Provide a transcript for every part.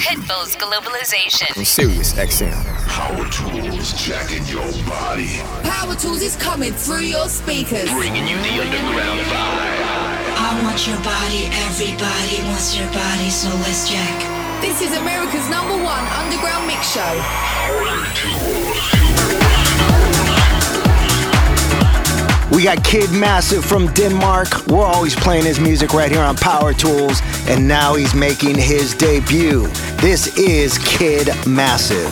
Pitbull's Globalization. On Sirius XM. Power Tools jacking your body. Power Tools is coming through your speakers. Bringing you the underground vibe. I want your body, everybody wants your body, so let's jack. This is America's #1 underground mix show. Power Tools. We got Kid Massive from Denmark. We're always playing his music right here on Power Tools, and now he's making his debut. This is Kid Massive.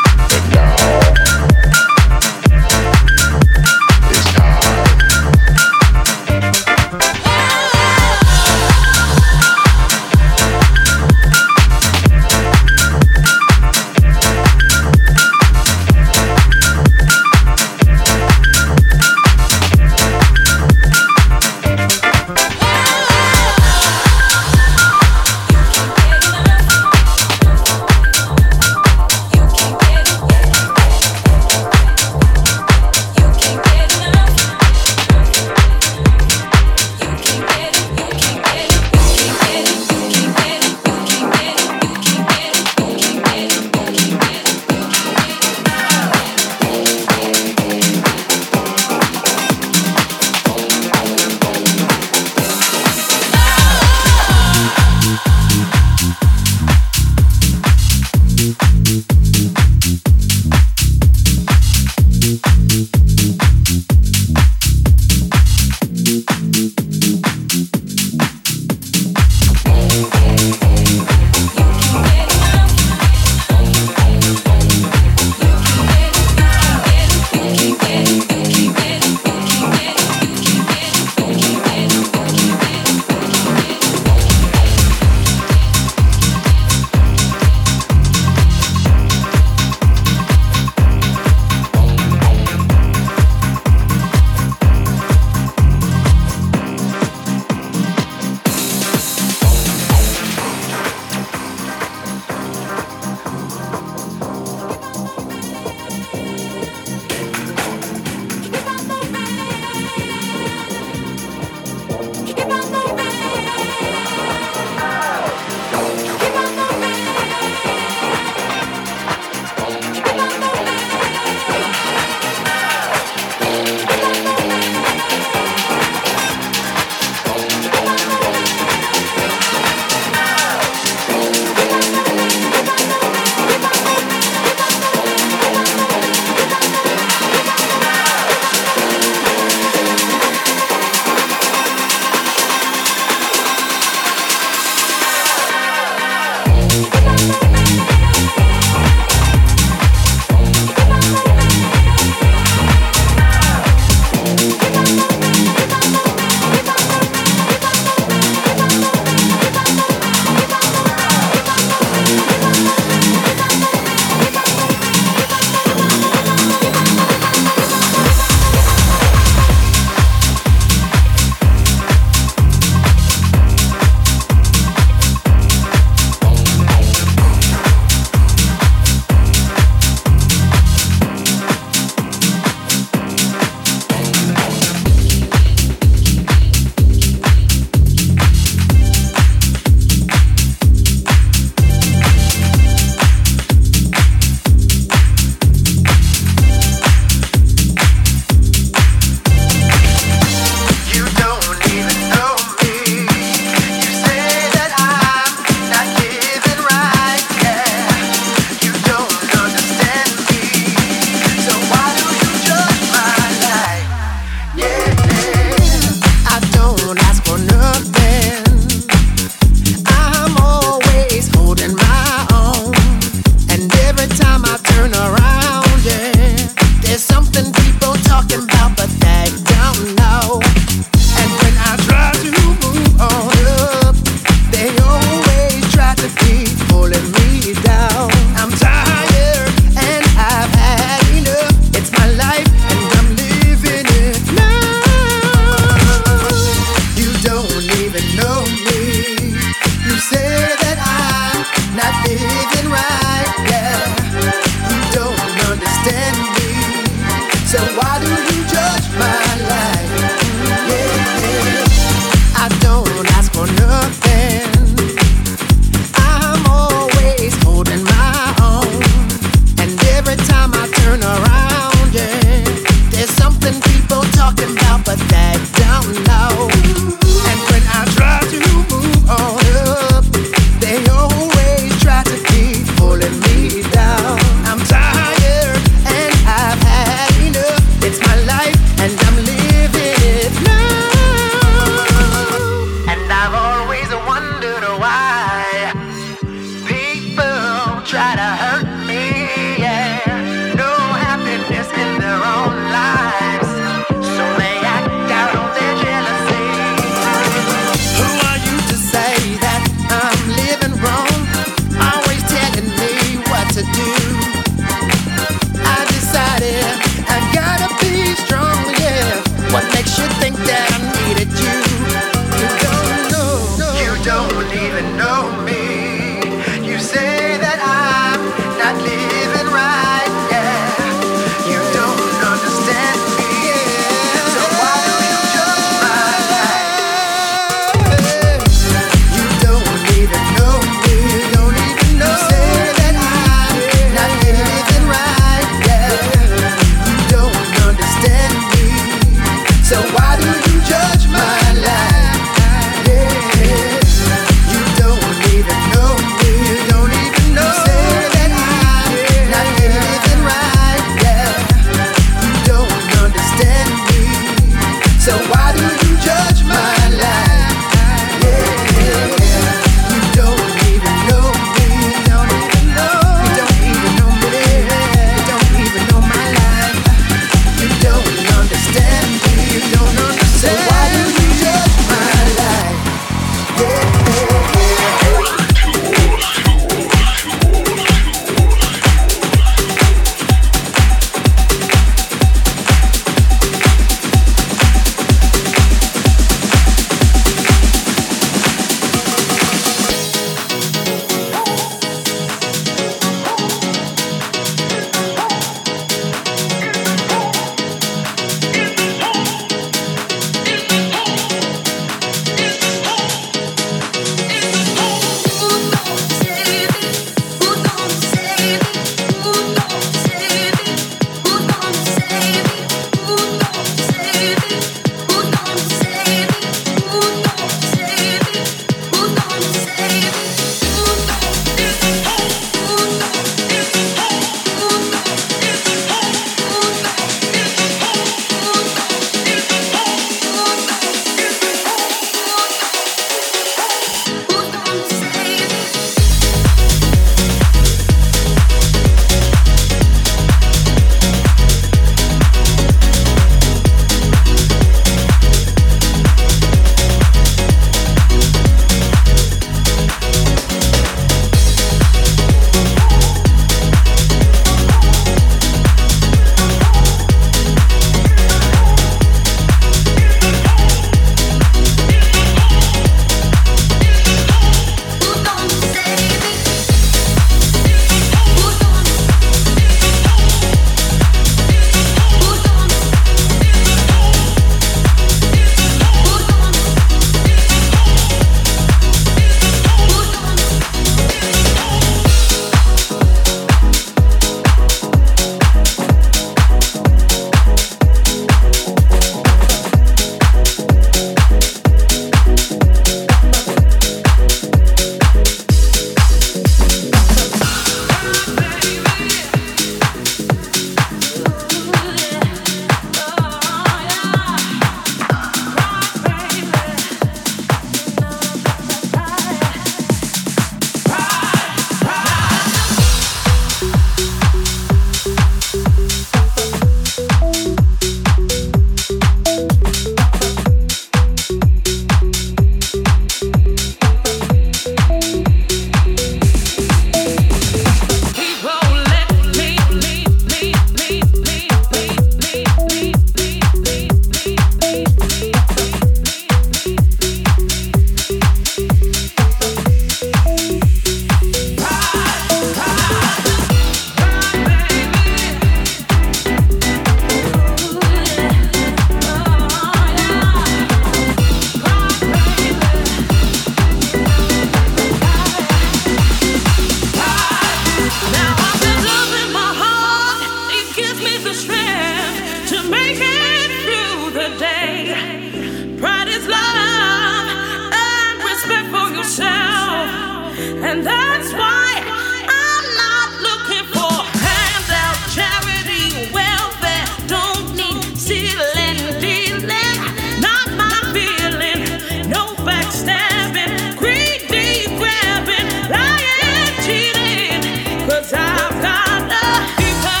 strength to make it through the day. Pride is love and respect for yourself, and that's why I'm not looking for handout, charity, welfare. Don't need stealing, dealing, not my feeling. No backstabbing, greedy grabbing, lying, cheating. 'Cause I've got a deeper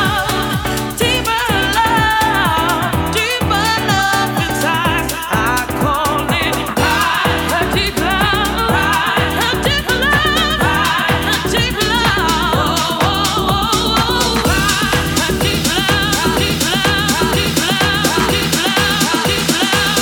love inside. I call it a deep love, a deep love, a deep love, a deep love, deep love, deep love, deep love, deep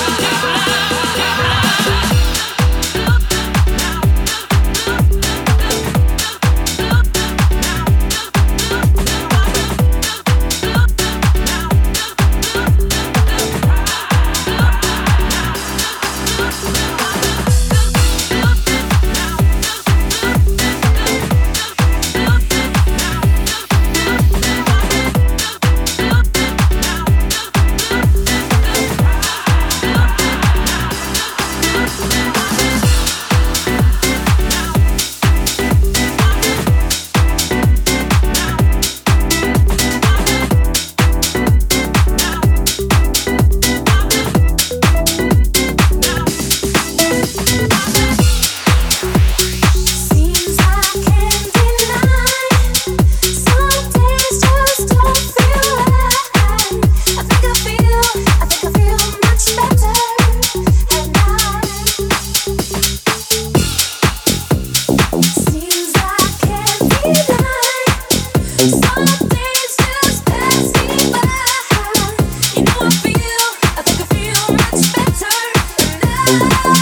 Seems I can't deny. Some days just don't feel right. I think I feel much better at night. Seems I can't deny. Some days just pass me by. You know I think I feel much better at night.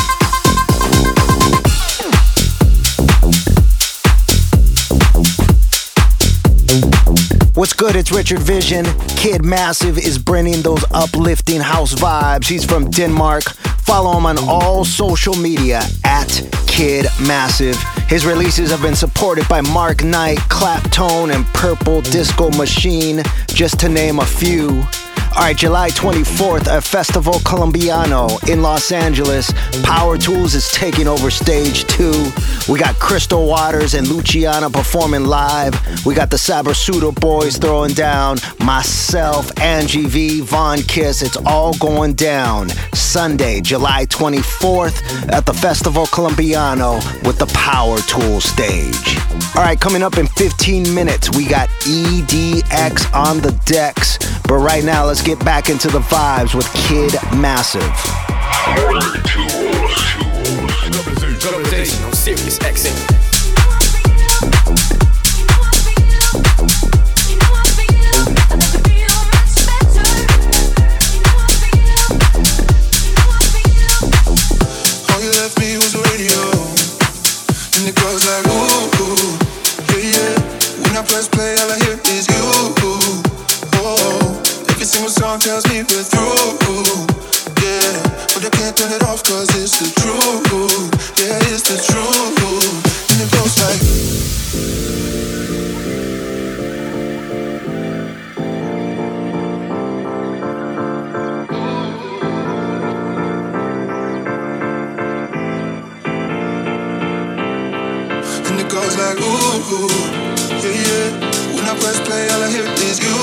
What's good? It's Richard Vision. Kid Massive is bringing those uplifting house vibes. He's from Denmark. Follow him on all social media at Kid Massive. His releases have been supported by Mark Knight, Claptone, and Purple Disco Machine, just to name a few. All right, July 24th at Festival Colombiano in Los Angeles, Power Tools is taking over stage 2. We got Crystal Waters and Luciana performing live. We got the Sabersudo Boys throwing down, myself, Angie V, Von Kiss. It's all going down Sunday, July 24th at the Festival Colombiano with the Power Tools stage. All right, coming up in 15 minutes, we got EDX on the decks. But right now, let's get back into the vibes with Kid Massive. Power Tools. Globalization on Sirius XM. All you left me was the radio, and it goes like ooh, yeah, yeah. When I press play, all I hear is you. Oh, every single song tells me we're through, yeah. But I can't turn it off 'cause it's the truth, yeah, it's the truth. And it goes like. And it goes like ooh, yeah, yeah. When I press play, all I hear is you.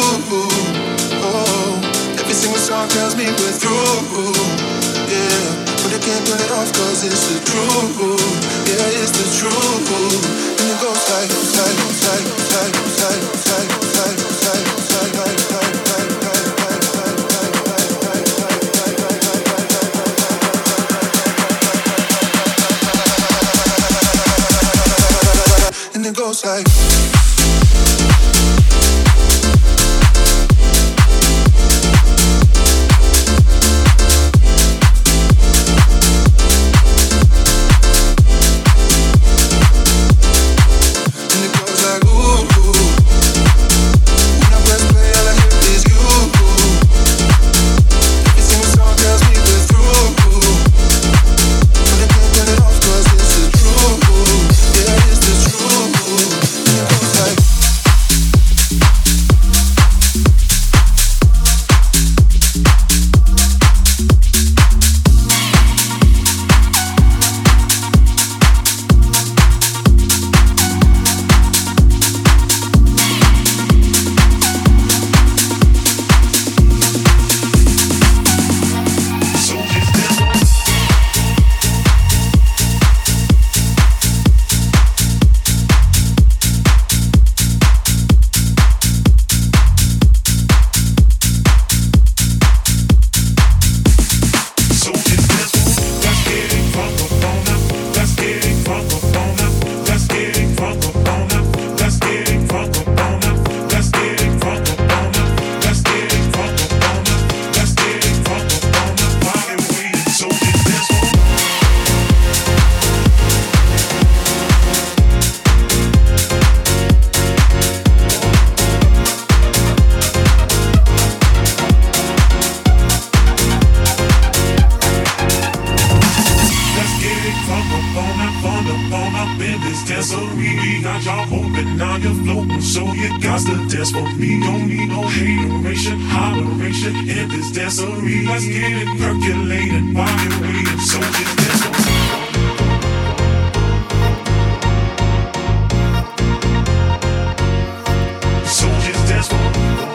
Oh, every single song tells me we're through, yeah. But I can't turn it off 'cause it's the truth, yeah, it's the truth. And it goes like, and it goes like. And it goes like ooh, so you got to dance for me. Don't need no hateration, holleration in this dancery. Let's get it percolated while you're waiting, so just dance for me. So just dance for me.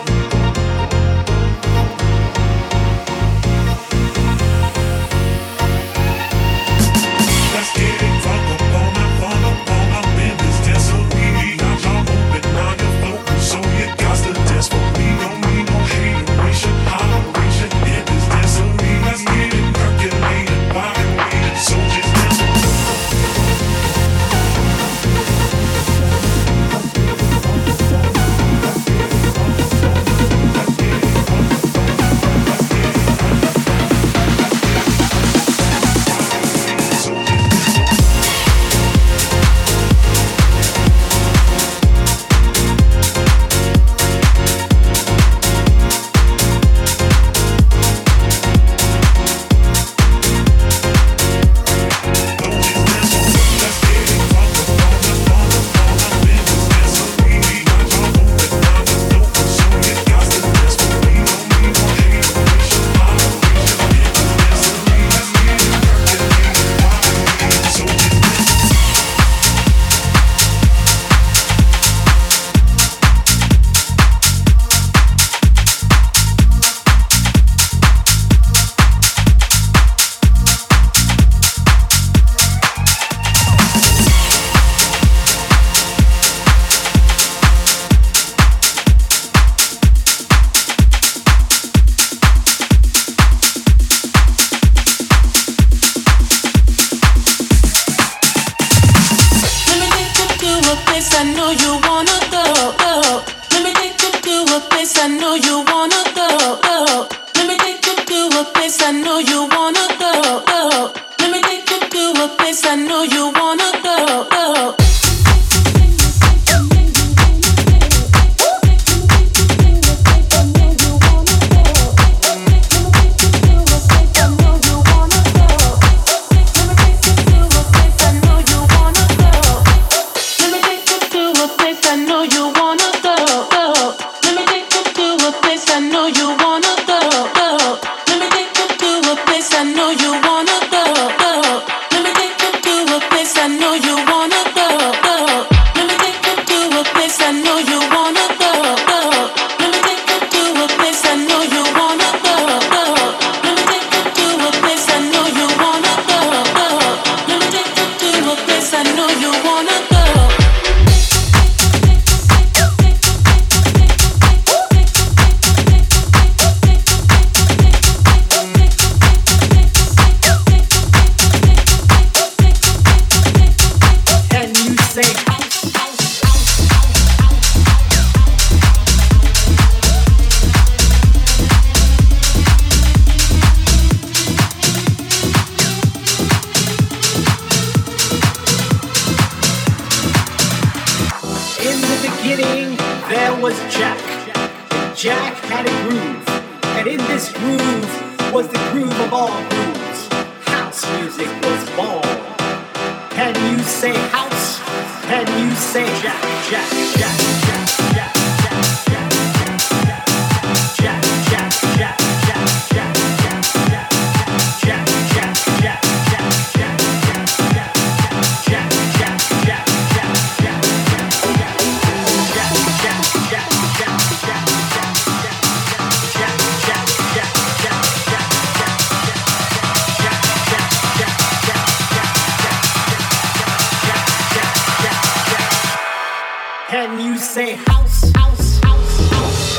Can you say house, house, house, house?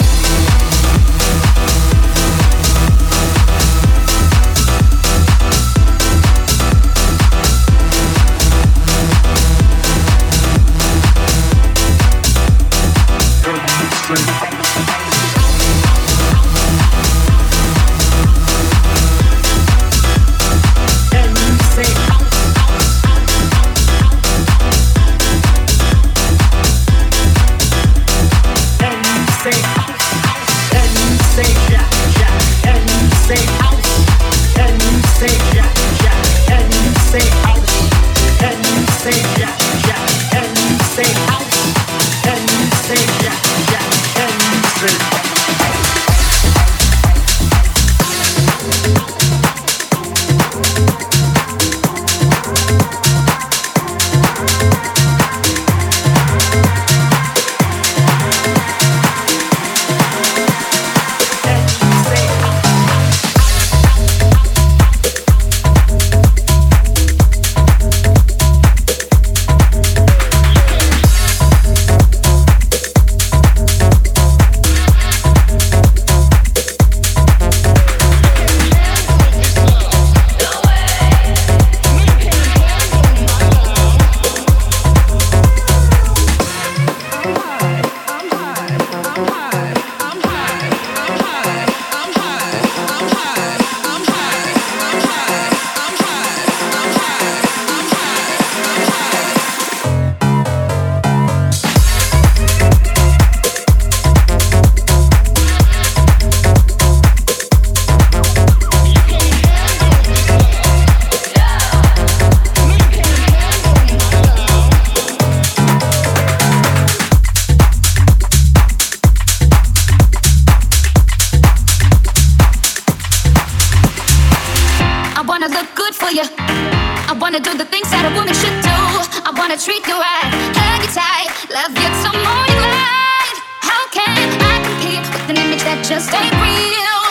wanna look good for you. I wanna do the things that a woman should do. I wanna treat you right, hug you tight, love you till morning light. How can I compete with an image that just ain't real?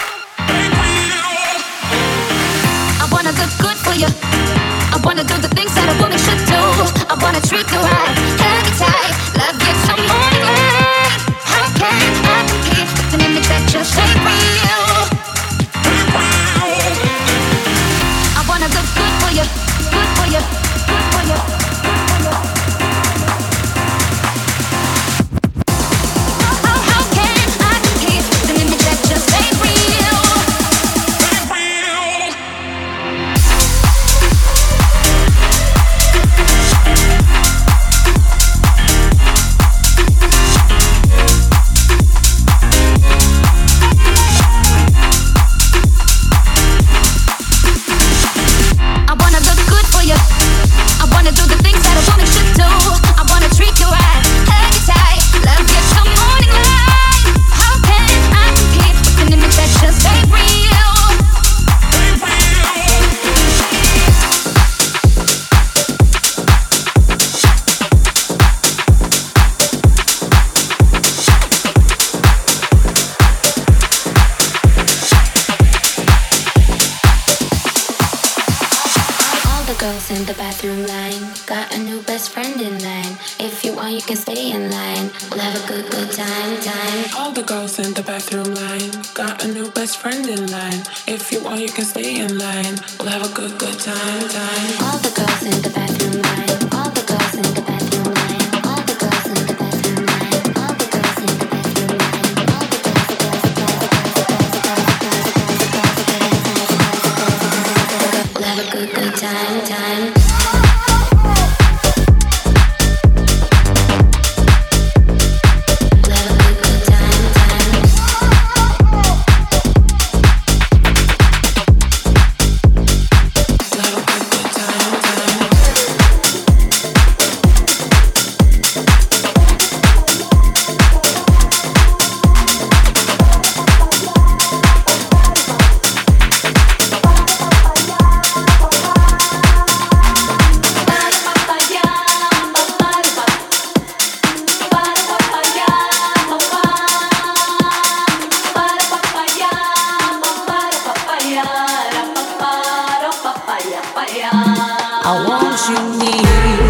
I wanna look good for you. I wanna do the things that a woman should do. I wanna treat you right, hug you tight, love you till morning light. How can I compete with an image that just ain't real? I wanna look good for you, good for you, good for you, good for you. How can I compete with an image that just ain't real? In the bathroom line, got a new best friend in line. If you want, you can stay in line. We'll have a good time. All the girls in the bathroom line, got a new best friend in line. If you want, you can stay in line. We'll have a good time. All the girls in the bathroom line, all the girls in the bathroom line, all the girls in the bathroom line, all the girls in the bathroom line, all the girls. We'll have a good time. I want you near.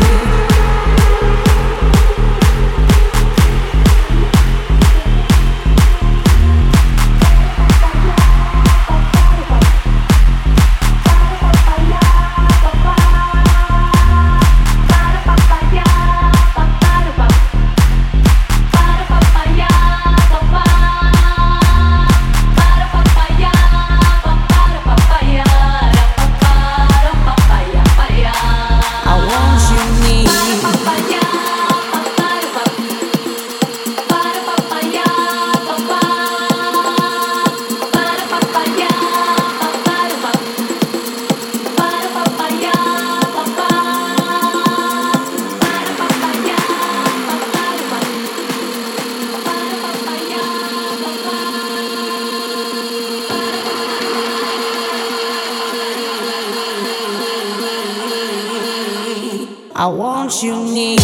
I want you near.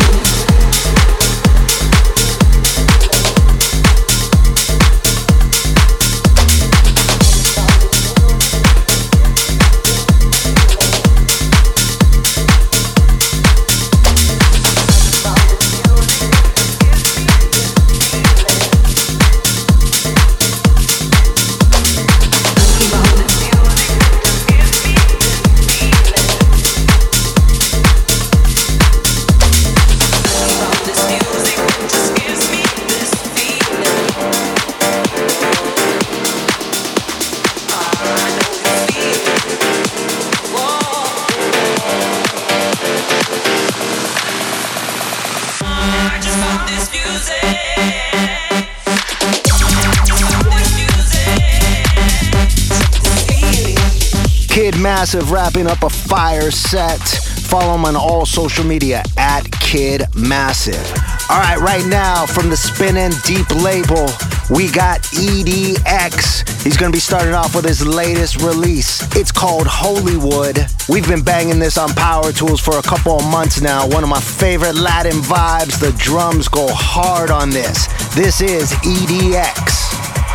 Kid Massive wrapping up a fire set. Follow him on all social media at Kid Massive. All right, right now from the Spinnin' Deep label, we got EDX. He's going to be starting off with his latest release. It's called Hollywood. We've been banging this on Power Tools for a couple of months now. One of my favorite Latin vibes. The drums go hard on this. This is EDX.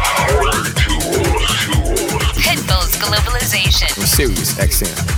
Pitbull's Globalization. On Sirius XM.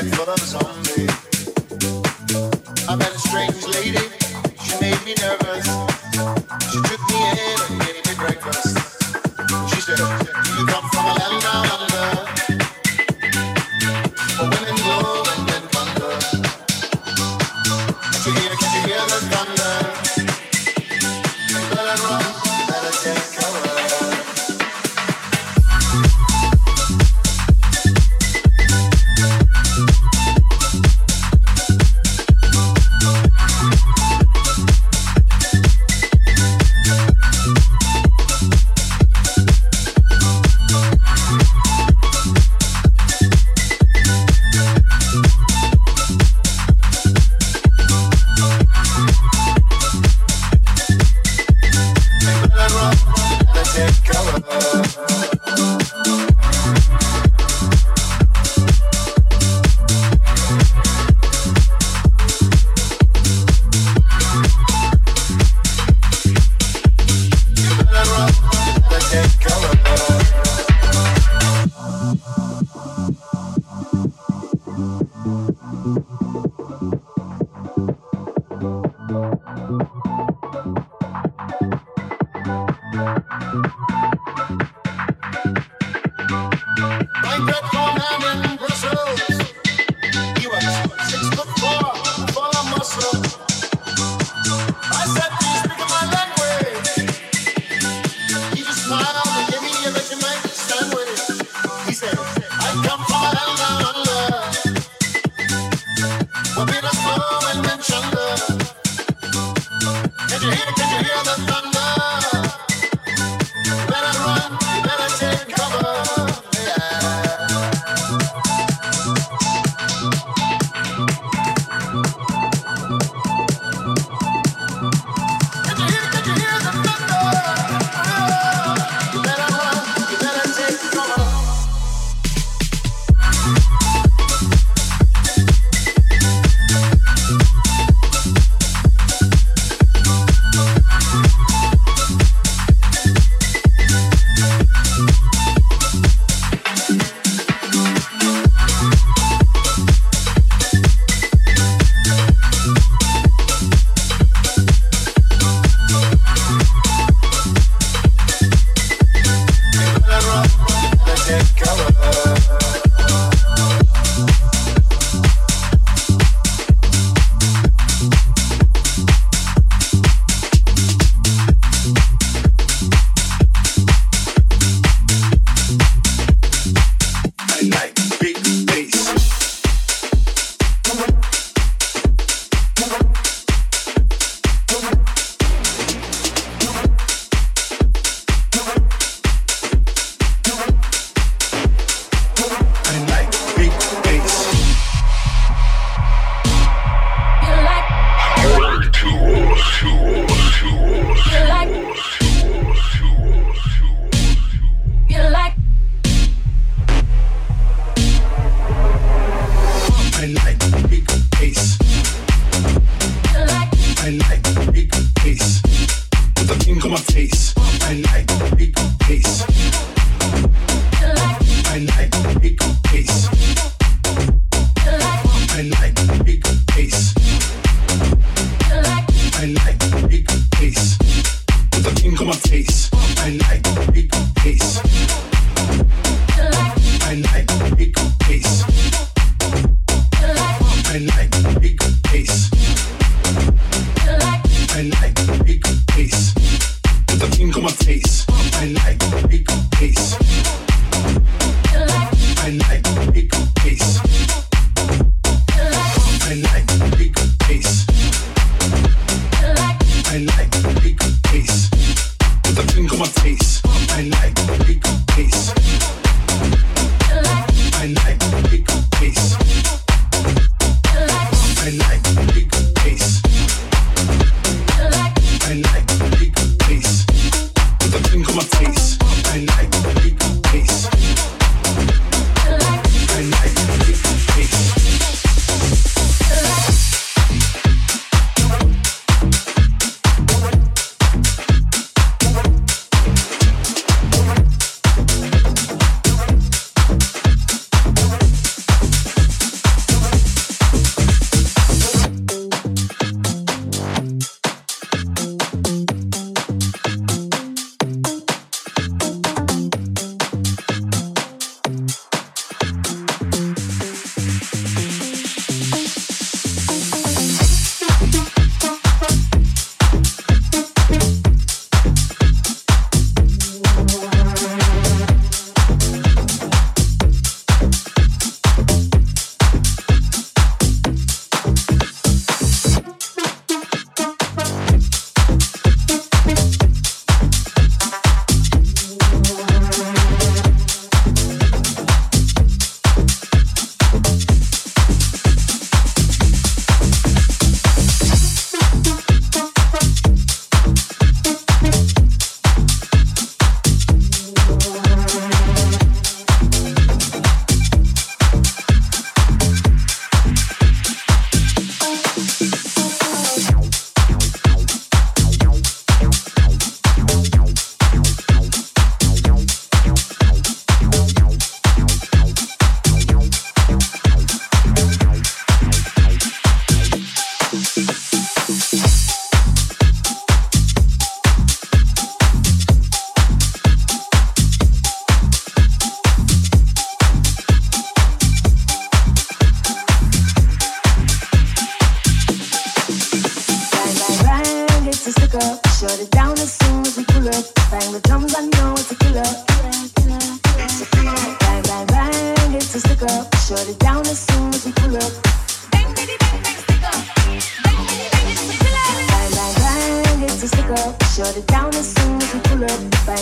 bag full of zombies. I met a strange lady, she made me nervous. She took me in and gave me breakfast. She said, do you come from a land down under? For women glow and men thunder. Can you hear the thunder? You better run, you better take cover.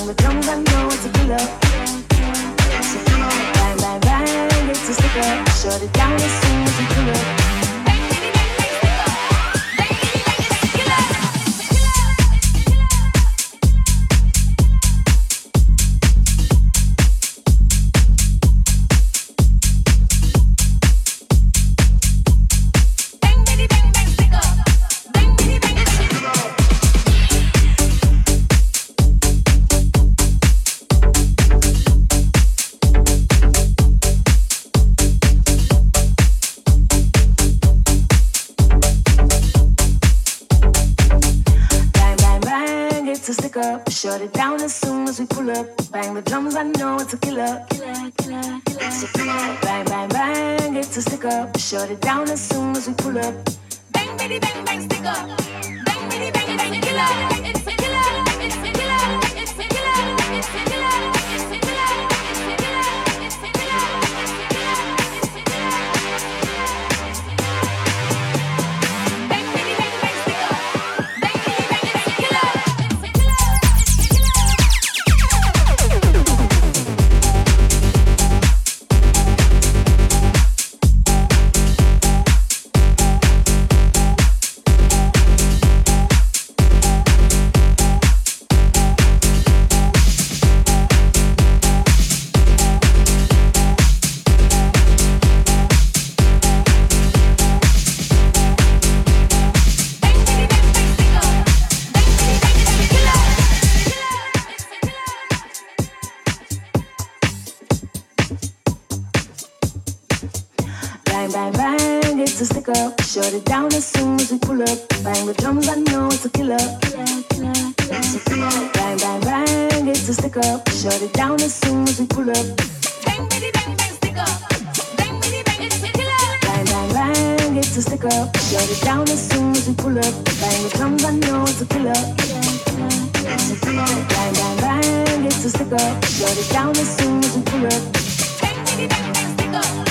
the drums, I know it's a killer. So bang, bang, bang, it's a sticker. Shut it down as soon as we pull up. Shut it down as soon as we pull up. Bang the drums, I know it's a killer. So bang, bang, bang, it's a sticker. Shut it down as soon as we pull up. Bang, bitty, bang, bang, sticker. Bang, bitty, bang, bang, killer. It's a killer. It's a killer. It's a killer. It's a killer. It's a killer. It's a killer. It's a killer. Bang, bitty, bang, bang, sticker. Bang, bitty, bang, it's a killer. Shut it down as soon as we pull up. Bang the drums, I know it's a killer. Bang, bang, bang, it's a sticker. Shut it down as soon as we pull up. Bang, bitty, bang, bang, sticker. Bang, bitty, bang, it's a killer. Bang, bang, bang, it's a sticker. Shut it down as soon as we pull up. Bang the drums, I know it's a killer. Bang, bang, bang, it's a sticker. Shut it down as soon as we pull up. Bang, bitty, bang, bang, sticker.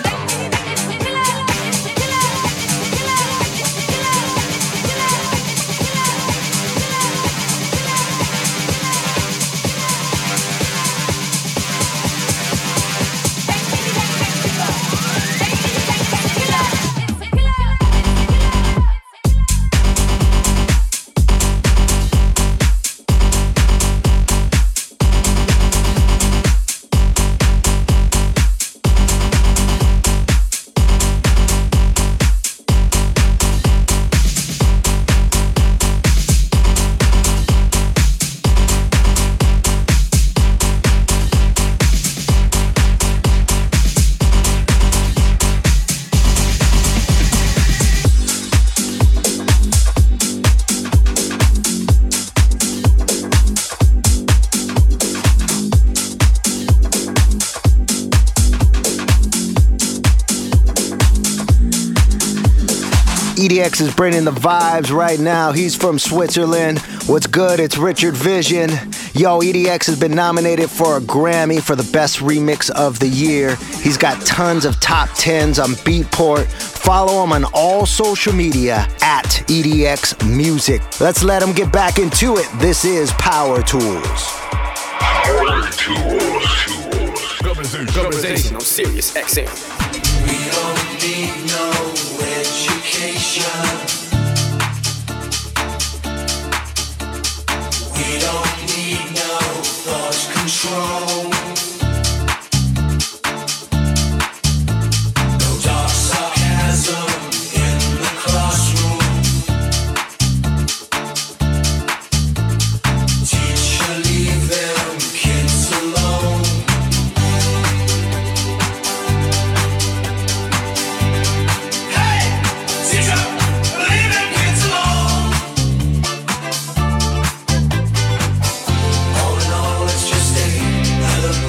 EDX is bringing the vibes right now. He's from Switzerland. What's good? It's Richard Vision. Yo, EDX has been nominated for a Grammy for the best remix of the year. He's got tons of top 10s on Beatport. Follow him on all social media at EDX Music. Let's let him get back into it. This is Power Tools. Power Tools. Globalization on Sirius XM. We don't need no education. We don't need no thought control. No dark sarcasm in the classroom. Teacher, leave them kids alone. All in all, it's just another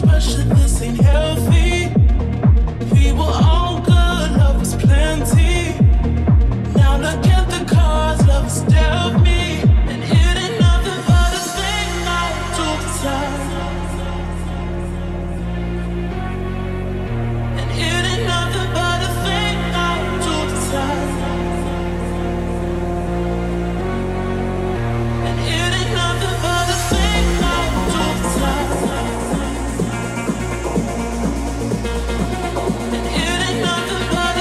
pressure, this ain't healthy. We were all good, love was plenty. Now look at the cards, love has dealt me. And it ain't nothing but a thing I do decide. And it ain't nothing but a thing I do decide. And it ain't nothing but a thing I do decide. And it ain't nothing but a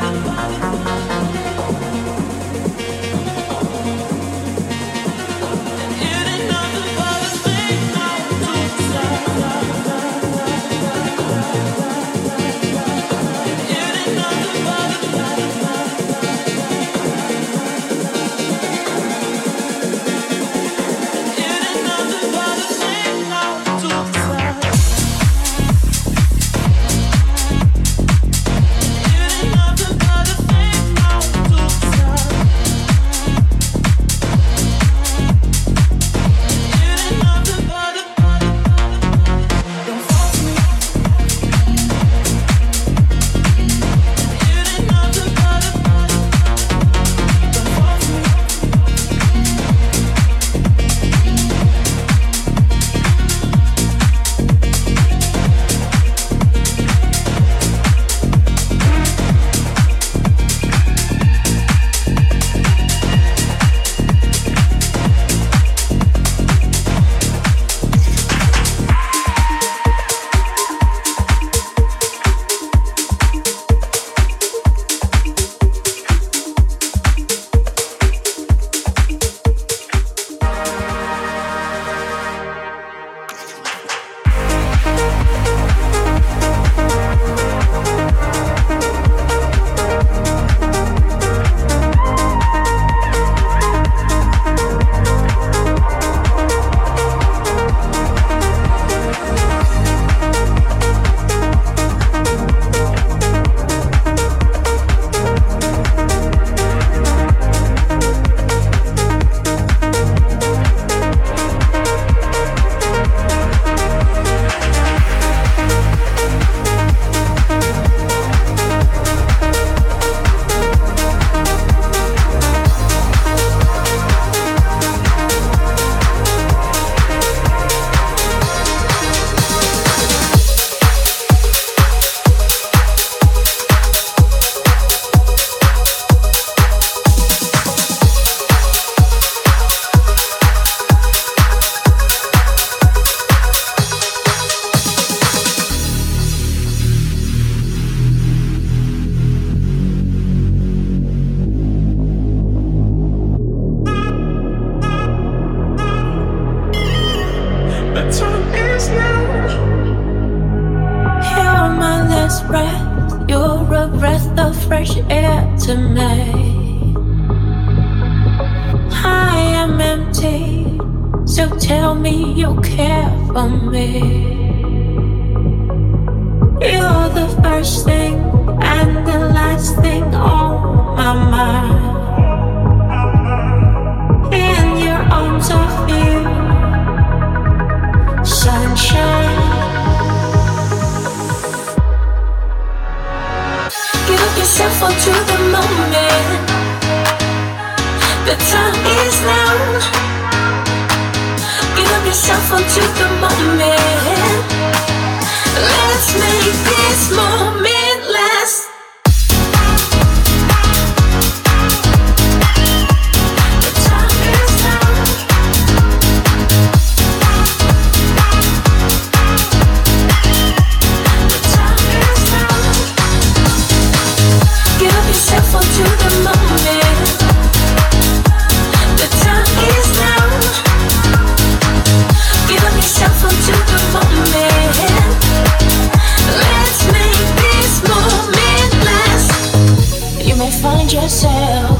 fresh air to me. I am empty, so tell me you care for me. You're the first thing and the last thing on my mind. In your arms I feel sunshine. Give yourself up to the moment. The time is now. Give yourself up to the moment. Let's make this moment last. The time is now. The time is now. Give yourself up to the moment. The time is now. Give yourself up to the moment. Let's make this moment last. You may find yourself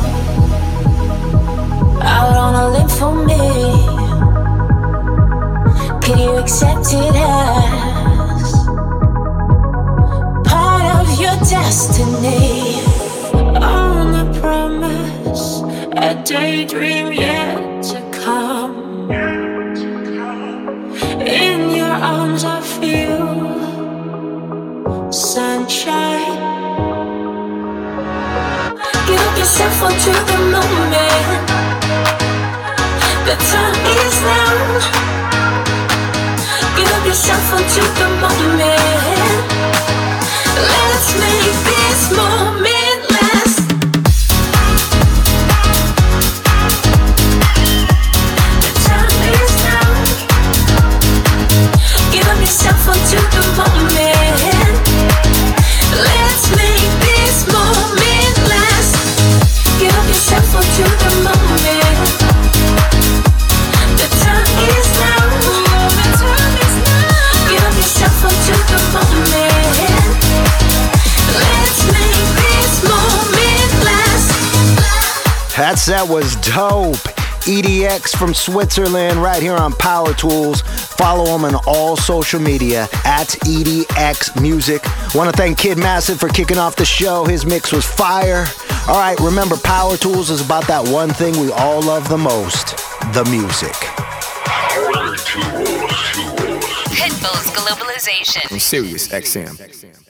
out on a limb for me. Can you accept it as part of your destiny? On a promise, a daydream yet to come. In your arms I feel yourself onto the moment. The time is now. Give yourself onto the moment. Let's make this moment last. The time is now. Give yourself onto the moment. Let's make this moment last. Give yourself onto the moment. The time is now. The time is now. Give yourself onto the moment. Let's make this moment last. That set was dope. EDX from Switzerland right here on Power Tools. Follow him on all social media at EDX Music. Want to thank Kid Massive for kicking off the show. His mix was fire. All right, remember, Power Tools is about that one thing we all love the most, the music. Pitbull's Globalization. On Sirius XM.